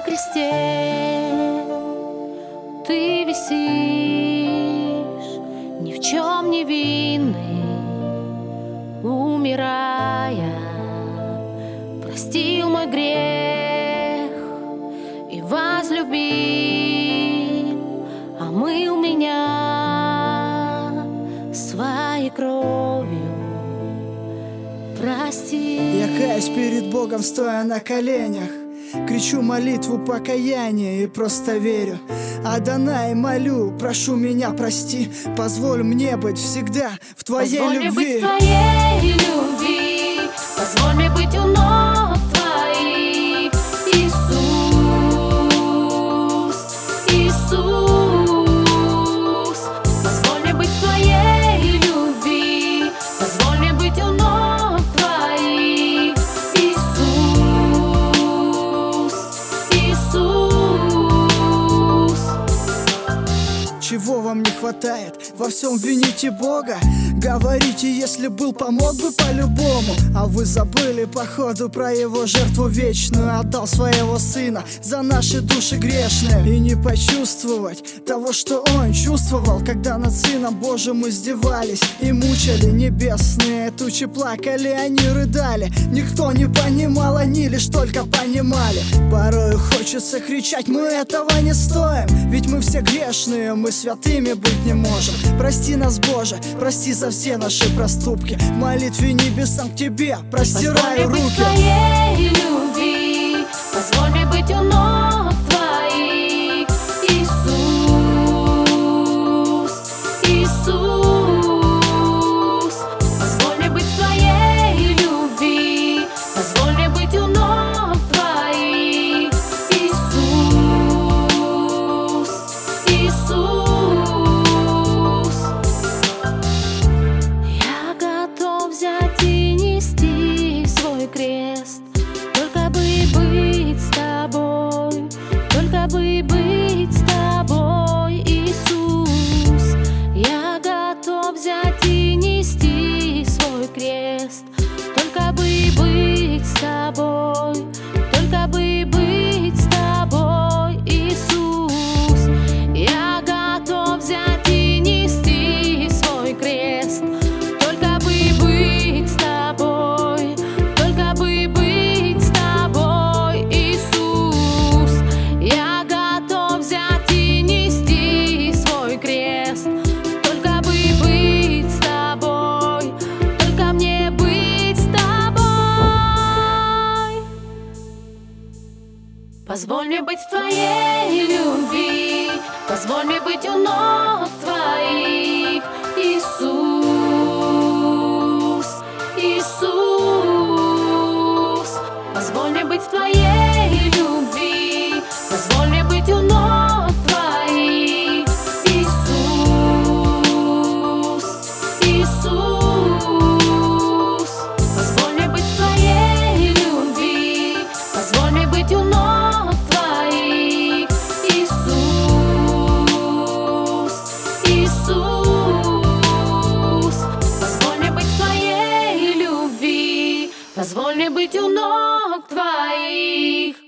кресте ты висишь, ни в чем не винный, умирая, простил мой грех и возлюбил, омыл меня своей кровью. Прости. Я каюсь перед Богом, стоя на коленях, кричу молитву покаяния и просто верю. Адонай, молю, прошу меня прости, позволь мне быть всегда в Твоей любви. Позволь мне быть в Твоей любви, позволь мне быть у ног Твоих, Иисус, Иисус. Позволь мне быть в Твоей любви, позволь мне быть у ног Твоих, Иисус, Иисус. Чего вам не хватает? Во всем вините Бога. Говорите, если был, помог бы по-любому. А вы забыли, походу, про Его жертву вечную. Отдал своего Сына за наши души грешные. И не почувствовать того, что Он чувствовал, когда над Сыном Божьим издевались и мучили небесные тучи. Плакали, они рыдали. Никто не понимал, они лишь только понимали. Порою хочется кричать, мы этого не стоим, ведь мы все грешные, мы святыми быть не можем. Прости нас, Боже, прости за все наши проступки. В молитве небесам к Тебе простираю руки. Позволь мне быть в Твоей любви, позволь мне быть у ног Твоих, Иисус, Иисус. Позволь мне быть в Твоей любви, позволь мне быть у ног Твоих, Иисус, Иисус. Взять и нести свой крест, только бы быть с Тобой, только бы быть с Тобой, Иисус. Я готов взять и нести свой крест, только бы быть с Тобой, только бы быть с Тобой, Иисус. Я готов взять и нести свой крест, только бы быть с Тобой, только бы быть с Тобой, Иисус. Я готов взять и нести свой крест, только бы быть с Тобой, только мне быть с Тобой. Позволь мне быть в Твоей любви, позволь мне быть у ног Твоих, Иисус, Иисус. Позволь мне быть в Твоей любви, позволь мне быть у ног Твоих, Иисус, Иисус. Позволь мне быть в Твоей любви, позволь мне быть у ног Твоих, Иисус, Иисус. Позволь мне быть в Твоей любви, позволь мне быть у ног Твоих.